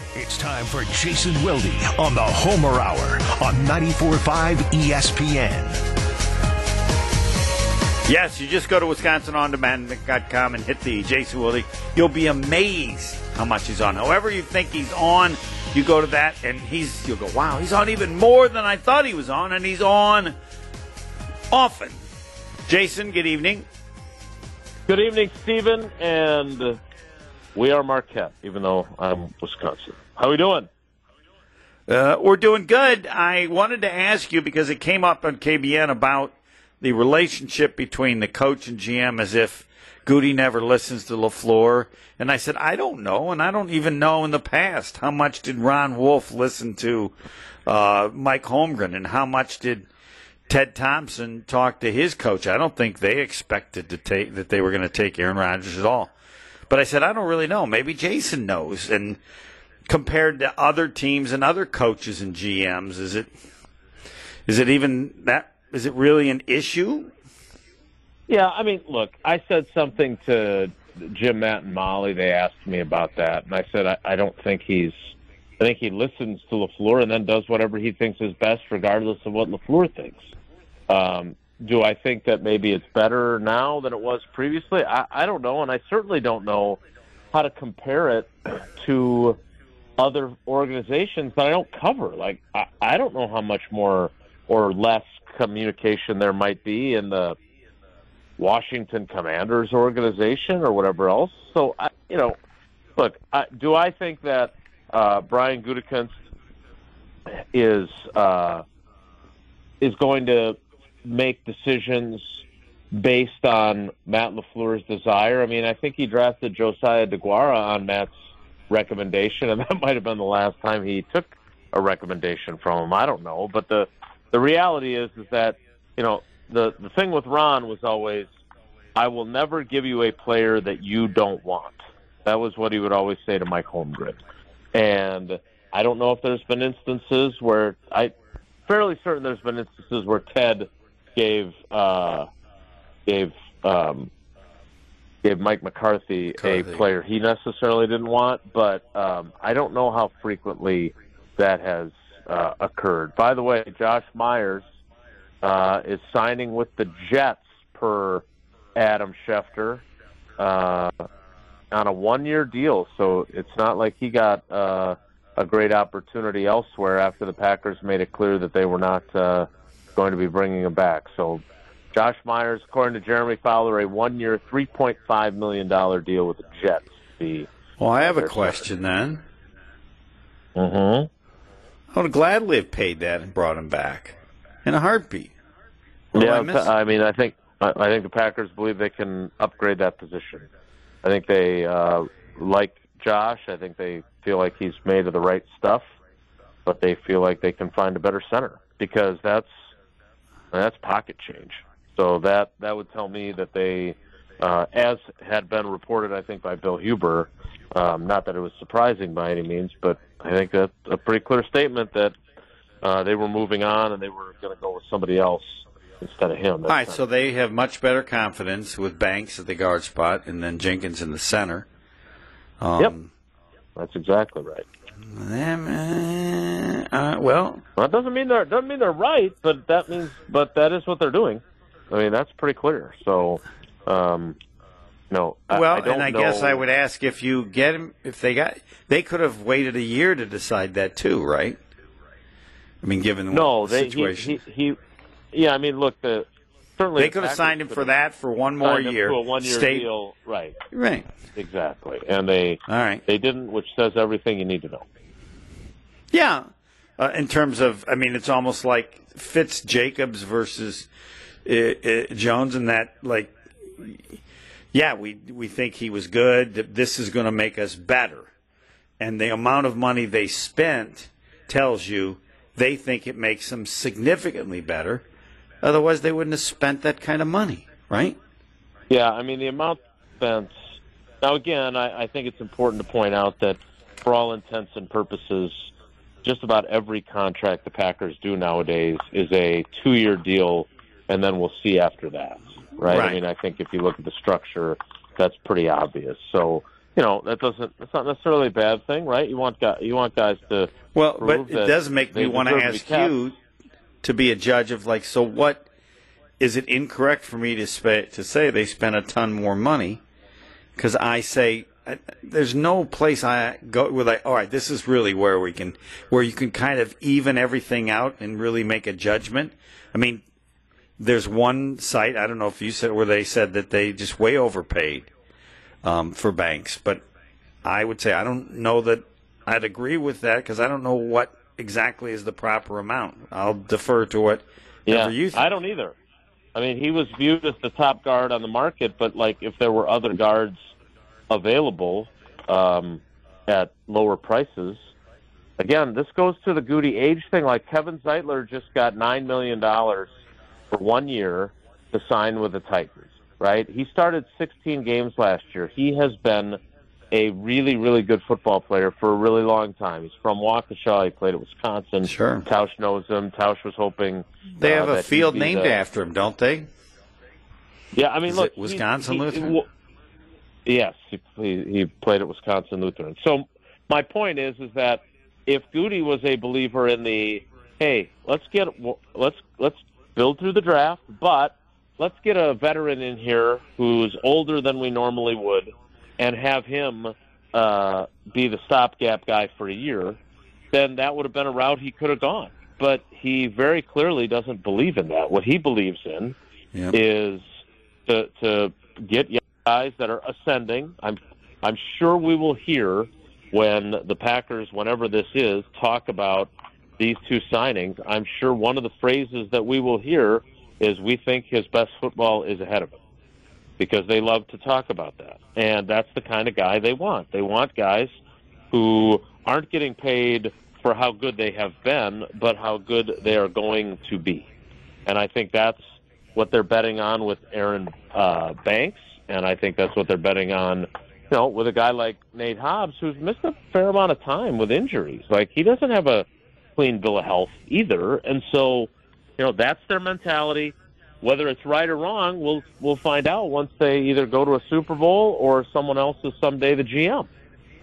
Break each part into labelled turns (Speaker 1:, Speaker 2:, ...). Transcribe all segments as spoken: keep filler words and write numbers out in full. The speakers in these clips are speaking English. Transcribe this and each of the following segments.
Speaker 1: It's time for Jason Wilde on the Homer Hour on ninety-four point five E S P N.
Speaker 2: Yes, you just go to Wisconsin On Demand dot com and hit the Jason Wilde. You'll be amazed how much he's on. However you think he's on, you go to that and he's you'll go, wow, he's on even more than I thought he was on, and he's on often. Jason, good evening.
Speaker 3: Good evening, Stephen, and we are Marquette, even though I'm Wisconsin. How are we doing?
Speaker 2: Uh, we're doing good. I wanted to ask you, because it came up on K B N about the relationship between the coach and G M, as if Goody never listens to LaFleur. And I said, I don't know, and I don't even know in the past how much did Ron Wolf listen to uh, Mike Holmgren, and how much did Ted Thompson talk to his coach. I don't think they expected to take that they were going to take Aaron Rodgers at all. But I said, I don't really know. Maybe Jason knows. And compared to other teams and other coaches and G Ms, is it is it even that? Is it really an issue?
Speaker 3: Yeah, I mean, look, I said something to Jim, Matt, and Molly. They asked me about that, and I said I, I don't think he's. I think he listens to LaFleur and then does whatever he thinks is best, regardless of what LaFleur thinks. Um, do I think that maybe it's better now than it was previously? I, I don't know, and I certainly don't know how to compare it to other organizations that I don't cover. Like, I, I don't know how much more or less communication there might be in the Washington Commanders organization or whatever else. So, I, you know, look, I, do I think that uh, Brian Gutekunst is uh, is going to make decisions based on Matt LaFleur's desire? I mean, I think he drafted Josiah DeGuara on Matt's recommendation, and that might have been the last time he took a recommendation from him. I don't know, but the the reality is is that, you know, the the thing with Ron was always, I will never give you a player that you don't want. That was what he would always say to Mike Holmgren. And I don't know if there's been instances where I fairly certain there's been instances where Ted gave uh, gave um, gave Mike McCarthy, McCarthy a player he necessarily didn't want, but um, I don't know how frequently that has uh, occurred. By the way, Josh Myers uh, is signing with the Jets per Adam Schefter uh, on a one-year deal, so it's not like he got uh, a great opportunity elsewhere after the Packers made it clear that they were not uh, going to be bringing him back. So Josh Myers, according to Jeremy Fowler, a one-year, three point five million dollars deal with the Jets. The
Speaker 2: well, I have a question then.
Speaker 3: Mm-hmm.
Speaker 2: I would gladly have paid that and brought him back in a heartbeat. What
Speaker 3: yeah,
Speaker 2: I,
Speaker 3: I mean, I think I think the Packers believe they can upgrade that position. I think they uh, like Josh. I think they feel like he's made of the right stuff, but they feel like they can find a better center, because that's that's pocket change. So that that would tell me that they, uh, as had been reported, I think, by Bill Huber, um, not that it was surprising by any means, but I think that's a pretty clear statement that uh, they were moving on and they were going to go with somebody else instead of him.
Speaker 2: All right, so they have much better confidence with Banks at the guard spot and then Jenkins in the center. Um,
Speaker 3: yep, that's exactly right.
Speaker 2: Uh, well,
Speaker 3: well, it doesn't mean they're doesn't mean they're right, but that means but that is what they're doing. I mean, that's pretty clear. So, um, no. I,
Speaker 2: well,
Speaker 3: I don't
Speaker 2: and I
Speaker 3: know.
Speaker 2: guess I would ask if you get him, if they got, they could have waited a year to decide that too, right? I mean, given the
Speaker 3: no, they,
Speaker 2: situation.
Speaker 3: He, he, he, yeah, I mean, look, the certainly
Speaker 2: they could have signed him for that for one more year.
Speaker 3: To a one-year
Speaker 2: State,
Speaker 3: deal, right?
Speaker 2: Right.
Speaker 3: Exactly, and they
Speaker 2: all right.
Speaker 3: They didn't, which says everything you need to know.
Speaker 2: Yeah, uh, in terms of, I mean, it's almost like Fitz Jacobs versus uh, uh, Jones, and that, like, yeah, we we think he was good. This is going to make us better, and the amount of money they spent tells you they think it makes them significantly better. Otherwise, they wouldn't have spent that kind of money, right?
Speaker 3: Yeah, I mean, the amount spent. Now, again, I, I think it's important to point out that for all intents and purposes, just about every contract the Packers do nowadays is a two-year deal, and then we'll see after that, right?
Speaker 2: right?
Speaker 3: I mean, I think if you look at the structure, that's pretty obvious. So, you know, that doesn't. That's not necessarily a bad thing, right? You want guys, you want guys to.
Speaker 2: Well, but
Speaker 3: prove
Speaker 2: it does make me
Speaker 3: they
Speaker 2: want to
Speaker 3: deserve to be
Speaker 2: ask
Speaker 3: kept.
Speaker 2: you to be a judge of like, so what? Is it incorrect for me to sp- to say they spent a ton more money? Because I say I, there's no place I go where like, all right, this is really where we can, where you can kind of even everything out and really make a judgment. I mean, there's one site, I don't know if you said, where they said that they just way overpaid um, for Banks, but I would say I don't know that I'd agree with that because I don't know what exactly is the proper amount. I'll defer to what
Speaker 3: Yeah,
Speaker 2: you think.
Speaker 3: I don't either. I mean, he was viewed as the top guard on the market, but like if there were other guards available um, at lower prices, again, this goes to the Goody age thing. Like Kevin Zeitler just got nine million dollars for one year to sign with the Titans, right? He started sixteen games last year. He has been a really, really good football player for a really long time. He's from Waukesha. He played at Wisconsin.
Speaker 2: Sure.
Speaker 3: Tausch knows him. Tausch was hoping
Speaker 2: They have
Speaker 3: uh,
Speaker 2: a
Speaker 3: that
Speaker 2: field
Speaker 3: he'd be
Speaker 2: named
Speaker 3: the,
Speaker 2: after him, don't they?
Speaker 3: Yeah, I mean,
Speaker 2: Is
Speaker 3: look,
Speaker 2: it Wisconsin
Speaker 3: he, he,
Speaker 2: Lutheran?
Speaker 3: He, yes, he, he he played at Wisconsin Lutheran. So my point is, is that if Goody was a believer in the, hey, let's get let's let's build through the draft, but let's get a veteran in here who's older than we normally would, and have him uh, be the stopgap guy for a year, then that would have been a route he could have gone. But he very clearly doesn't believe in that. What he believes in
Speaker 2: Yep.
Speaker 3: is to to get young guys that are ascending. I'm I'm sure we will hear when the Packers, whenever this is, talk about these two signings. I'm sure one of the phrases that we will hear is, we think his best football is ahead of him, because they love to talk about that. And that's the kind of guy they want. They want guys who aren't getting paid for how good they have been, but how good they are going to be. And I think that's what they're betting on with Aaron uh, Banks, and I think that's what they're betting on, you know, with a guy like Nate Hobbs, who's missed a fair amount of time with injuries. Like, he doesn't have a clean bill of health either, and so, you know, that's their mentality. Whether it's right or wrong, we'll we'll find out once they either go to a Super Bowl or someone else is someday the G M.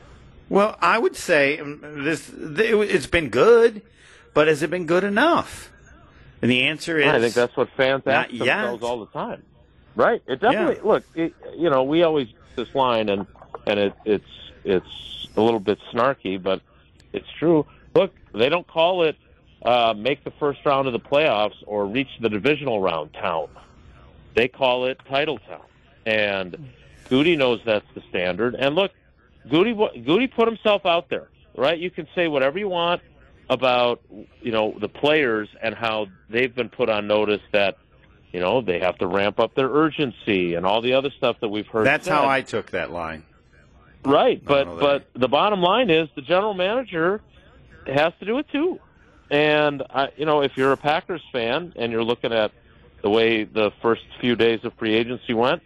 Speaker 2: Well, I would say um, this. It's been good, but has it been good enough? And the answer is,
Speaker 3: I think that's what fans ask
Speaker 2: not
Speaker 3: themselves
Speaker 2: yet.
Speaker 3: all the time. Right? It definitely.
Speaker 2: Yeah.
Speaker 3: Look, it, you know, we always use this line, and and it, it's it's a little bit snarky, but it's true. Look, they don't call it uh, make the first round of the playoffs or reach the divisional round town. They call it title town, and Goody knows that's the standard. And look, Goody Goody put himself out there. Right? You can say whatever you want about, you know, the players and how they've been put on notice that, you know, they have to ramp up their urgency and all the other stuff that we've heard.
Speaker 2: That's
Speaker 3: said.
Speaker 2: how I took that line.
Speaker 3: Right, but
Speaker 2: no,
Speaker 3: but the bottom line is the general manager has to do it too. And I, you know, if you're a Packers fan and you're looking at the way the first few days of free agency went,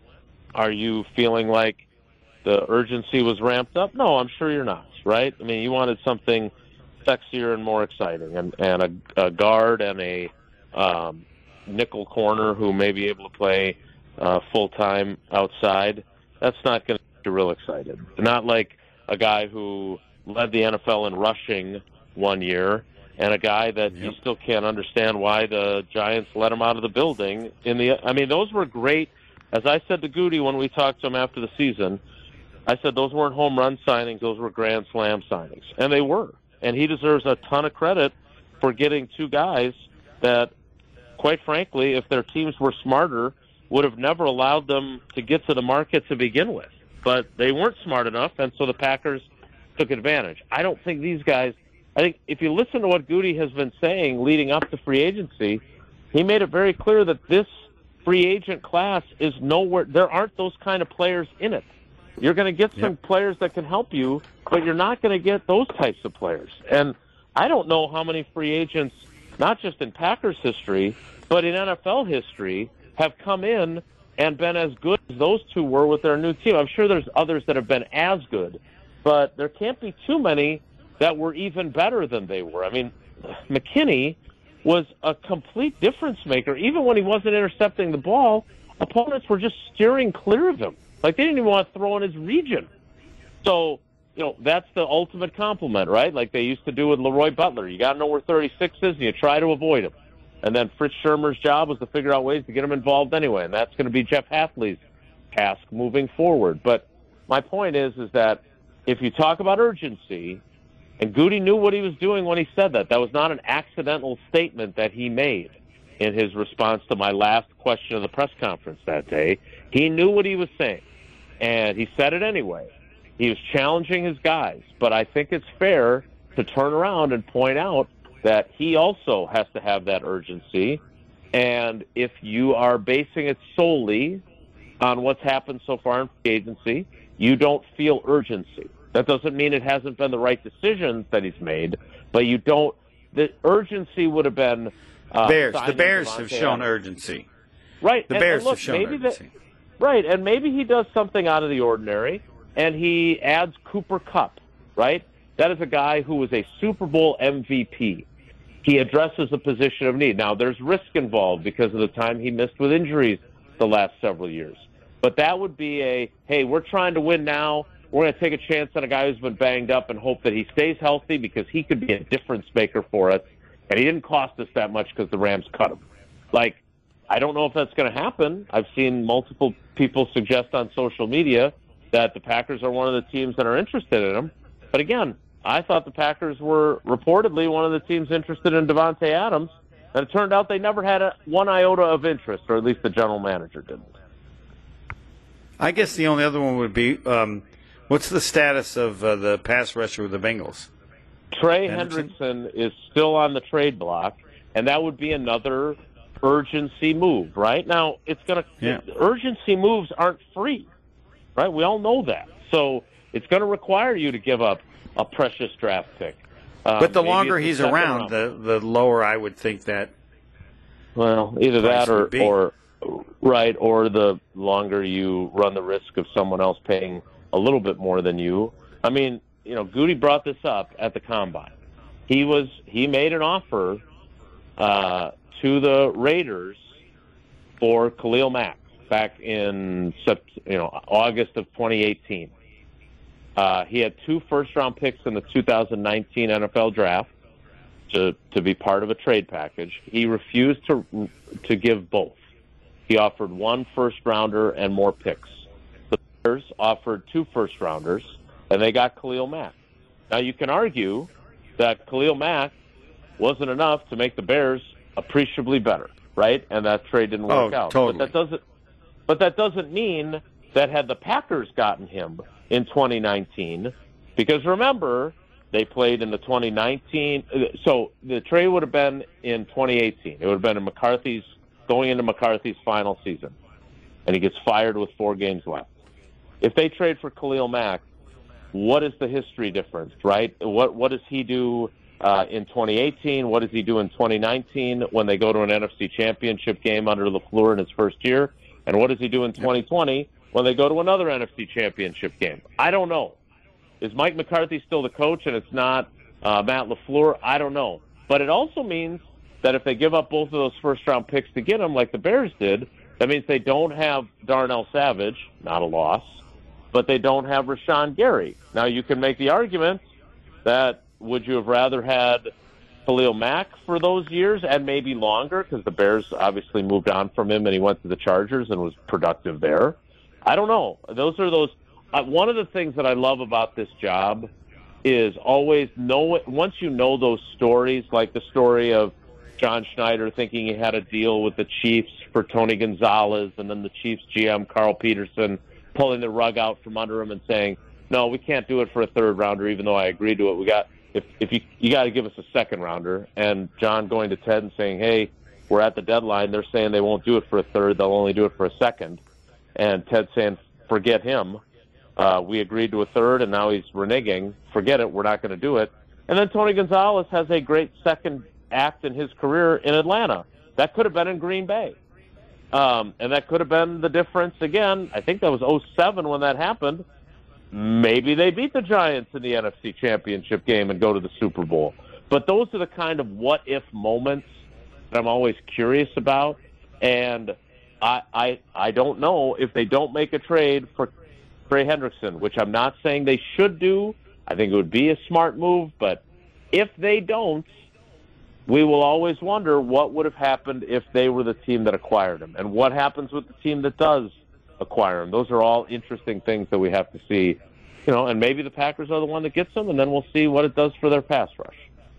Speaker 3: are you feeling like the urgency was ramped up? No, I'm sure you're not. Right? I mean, you wanted something sexier and more exciting, and, and a, a guard and a um, nickel corner who may be able to play uh, full-time outside. That's not going to get you real excited. Not like a guy who led the N F L in rushing one year, and a guy that yep. you still can't understand why the Giants let him out of the building. In the, I mean, those were great. As I said to Goody when we talked to him after the season, I said those weren't home run signings, those were grand slam signings. And they were. And he deserves a ton of credit for getting two guys that, quite frankly, if their teams were smarter, would have never allowed them to get to the market to begin with. But they weren't smart enough, and so the Packers took advantage. I don't think these guys – I think if you listen to what Goody has been saying leading up to free agency, he made it very clear that this free agent class is nowhere – there aren't those kind of players in it. You're going to get some yep. players that can help you, but you're not going to get those types of players. And I don't know how many free agents, not just in Packers history, but in N F L history, have come in and been as good as those two were with their new team. I'm sure there's others that have been as good, but there can't be too many that were even better than they were. I mean, McKinney was a complete difference maker. Even when he wasn't intercepting the ball, opponents were just steering clear of him. Like, they didn't even want to throw in his region. So, you know, that's the ultimate compliment, right? Like they used to do with Leroy Butler. You got to know where thirty-six is, and you try to avoid him. And then Fritz Shermer's job was to figure out ways to get him involved anyway, and that's going to be Jeff Hafley's task moving forward. But my point is, is that if you talk about urgency, and Goody knew what he was doing when he said that. That was not an accidental statement that he made in his response to my last question of the press conference that day. He knew what he was saying, and he said it anyway. He was challenging his guys, but I think it's fair to turn around and point out that he also has to have that urgency. And if you are basing it solely on what's happened so far in free agency, you don't feel urgency. That doesn't mean it hasn't been the right decisions that he's made, but you don't. The urgency would have been uh,
Speaker 2: Bears. The Bears
Speaker 3: Davante
Speaker 2: have shown
Speaker 3: Adams.
Speaker 2: urgency.
Speaker 3: Right.
Speaker 2: The
Speaker 3: and,
Speaker 2: Bears
Speaker 3: and look,
Speaker 2: have shown
Speaker 3: maybe
Speaker 2: urgency.
Speaker 3: That, right, and maybe he does something out of the ordinary, and he adds Cooper Kupp. Right. That is a guy who was a Super Bowl M V P. He addresses a position of need. Now, there's risk involved because of the time he missed with injuries the last several years. But that would be a, hey, we're trying to win now. We're going to take a chance on a guy who's been banged up and hope that he stays healthy because he could be a difference maker for us. And he didn't cost us that much because the Rams cut him. Like, I don't know if that's going to happen. I've seen multiple people suggest on social media that the Packers are one of the teams that are interested in him. But again, I thought the Packers were reportedly one of the teams interested in Davante Adams, and it turned out they never had a, one iota of interest, or at least the general manager didn't.
Speaker 2: I guess the only other one would be, um, what's the status of uh, the pass rusher with the Bengals?
Speaker 3: Trey
Speaker 2: Henderson?
Speaker 3: Hendrickson is still on the trade block, and that would be another urgency move, right? Now, it's going to
Speaker 2: Yeah.
Speaker 3: urgency moves aren't free, right? We all know that. So it's going to require you to give up a precious draft pick. Um,
Speaker 2: But the
Speaker 3: maybe
Speaker 2: longer
Speaker 3: it's a
Speaker 2: he's
Speaker 3: second
Speaker 2: around,
Speaker 3: round.
Speaker 2: the the lower I would think that.
Speaker 3: Well, either
Speaker 2: price
Speaker 3: that or,
Speaker 2: would be.
Speaker 3: or right, or the longer you run the risk of someone else paying a little bit more than you. I mean, you know, Goody brought this up at the Combine. He was he made an offer uh, to the Raiders for Khalil Mack back in Sept- you know August of twenty eighteen. Uh, he had two first-round picks in the two thousand nineteen N F L Draft to to be part of a trade package. He refused to to give both. He offered one first-rounder and more picks. The Bears offered two first-rounders, and they got Khalil Mack. Now, you can argue that Khalil Mack wasn't enough to make the Bears appreciably better, right? And that trade didn't work
Speaker 2: Oh,
Speaker 3: out.
Speaker 2: totally.
Speaker 3: But that doesn't. But that doesn't mean that had the Packers gotten him in twenty nineteen, because remember, they played in the twenty nineteen. So the trade would have been in twenty eighteen. It would have been in McCarthy's going into McCarthy's final season, and he gets fired with four games left. If they trade for Khalil Mack, what is the history difference, right? What what does he do uh, in twenty eighteen? What does he do in twenty nineteen when they go to an N F C Championship game under LaFleur in his first year? And what does he do in twenty twenty when they go to another N F C Championship game? I don't know. Is Mike McCarthy still the coach and it's not uh, Matt LaFleur? I don't know. But it also means that if they give up both of those first-round picks to get him, like the Bears did, that means they don't have Darnell Savage, not a loss, but they don't have Rashawn Gary. Now, you can make the argument that would you have rather had Khalil Mack for those years and maybe longer, because the Bears obviously moved on from him and he went to the Chargers and was productive there. I don't know. Those are those. Uh, one of the things that I love about this job is always know once you know those stories, like the story of John Schneider thinking he had a deal with the Chiefs for Tony Gonzalez, and then the Chiefs G M Carl Peterson pulling the rug out from under him and saying, "No, we can't do it for a third rounder, even though I agreed to it. We got if if you you got to give us a second rounder." And John going to Ted and saying, "Hey, we're at the deadline. They're saying they won't do it for a third; they'll only do it for a second." And Ted saying, "Forget him. Uh, we agreed to a third, and now he's reneging. Forget it. We're not going to do it." And then Tony Gonzalez has a great second act in his career in Atlanta. That could have been in Green Bay. Um, and that could have been the difference again. I think that was oh seven when that happened. Maybe they beat the Giants in the N F C Championship game and go to the Super Bowl. But those are the kind of what-if moments that I'm always curious about. And I, I, I don't know if they don't make a trade for Trey Hendrickson, which I'm not saying they should do. I think it would be a smart move, but if they don't, we will always wonder what would have happened if they were the team that acquired him, and what happens with the team that does acquire him. Those are all interesting things that we have to see, you know, and maybe the Packers are the one that gets him, and then we'll see what it does for their pass rush.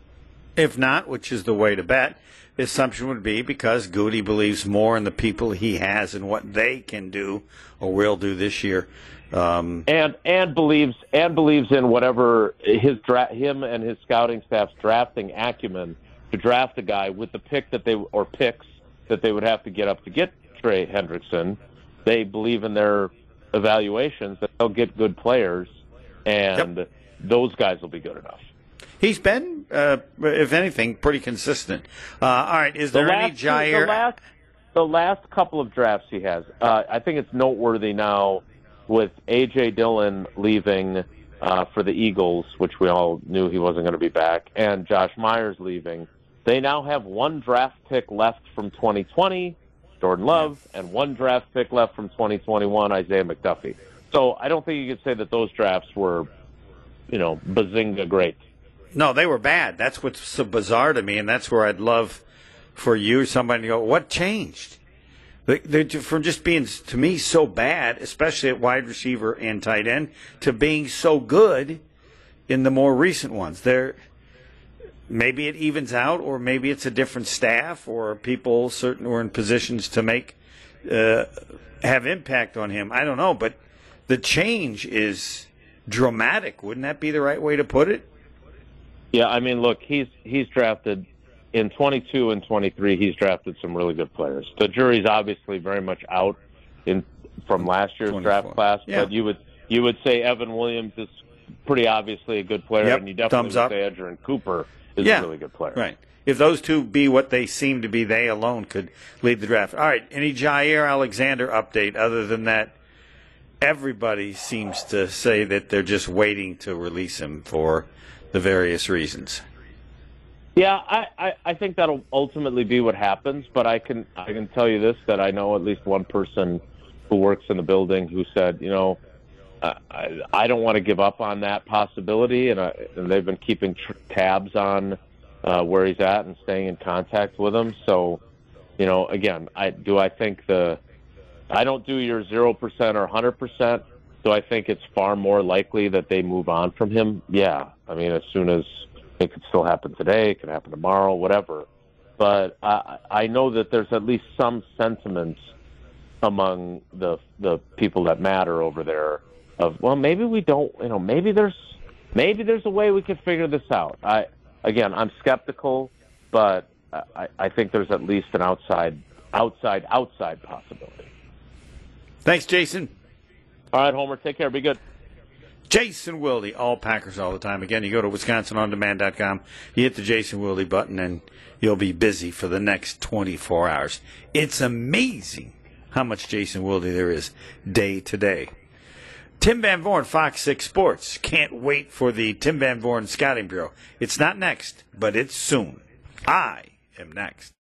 Speaker 2: If not, which is the way to bet, the assumption would be because Goody believes more in the people he has and what they can do or will do this year. Um,
Speaker 3: and and believes and believes in whatever his dra- him and his scouting staff's drafting acumen to draft a guy with the pick that they or picks that they would have to get up to get Trey Hendrickson. They believe in their evaluations that they'll get good players, and yep. those guys will be good enough.
Speaker 2: He's been, uh, if anything, pretty consistent. Uh, all right, is there
Speaker 3: the
Speaker 2: any
Speaker 3: last,
Speaker 2: Jair?
Speaker 3: The last, the last couple of drafts he has, uh, I think it's noteworthy now with A J. Dillon leaving uh, for the Eagles, which we all knew he wasn't going to be back, and Josh Myers leaving. They now have one draft pick left from twenty twenty, Jordan Love, and one draft pick left from twenty twenty-one, Isaiah McDuffie. So I don't think you could say that those drafts were, you know, bazinga great.
Speaker 2: No, they were bad. That's what's so bizarre to me, and that's where I'd love for you or somebody to go, what changed? They're, from just being, to me, so bad, especially at wide receiver and tight end, to being so good in the more recent ones. They're, maybe it evens out, or maybe it's a different staff, or people certain who are in positions to make uh, have impact on him. I don't know, but the change is dramatic. Wouldn't that be the right way to put it?
Speaker 3: Yeah, I mean, look, he's he's drafted in twenty-two and twenty-three. He's drafted some really good players. The jury's obviously very much out in from last year's draft class,
Speaker 2: yeah.
Speaker 3: but you would you would say Evan Williams is pretty obviously a good player,
Speaker 2: yep.
Speaker 3: and you definitely
Speaker 2: Thumbs
Speaker 3: would
Speaker 2: up.
Speaker 3: say Edgerrin Cooper is
Speaker 2: yeah.
Speaker 3: a really good player.
Speaker 2: Right. If those two be what they seem to be, they alone could lead the draft. All right, any Jair Alexander update other than that? Everybody seems to say that they're just waiting to release him for the various reasons.
Speaker 3: Yeah, I, I, I think that'll ultimately be what happens, but I can I can tell you this, that I know at least one person who works in the building who said, you know, I, I don't want to give up on that possibility, and, I, and they've been keeping tr- tabs on uh, where he's at and staying in contact with him. So, you know, again, I do I think the I don't do your zero percent or one hundred percent. Do I think it's far more likely that they move on from him? Yeah. I mean, as soon as it could still happen today, it could happen tomorrow, whatever. But I, I know that there's at least some sentiment among the the people that matter over there of, well, maybe we don't, you know, maybe there's maybe there's a way we could figure this out. I again, I'm skeptical, but I, I think there's at least an outside, outside, outside possibility.
Speaker 2: Thanks, Jason.
Speaker 3: All right, Homer, take care. Be good.
Speaker 2: Jason Wilde, all Packers all the time. Again, you go to Wisconsin On Demand dot com, you hit the Jason Wilde button, and you'll be busy for the next twenty-four hours. It's amazing how much Jason Wilde there is day to day. Tim Van Vorn, Fox six Sports. Can't wait for the Tim Van Vorn Scouting Bureau. It's not next, but it's soon. I am next.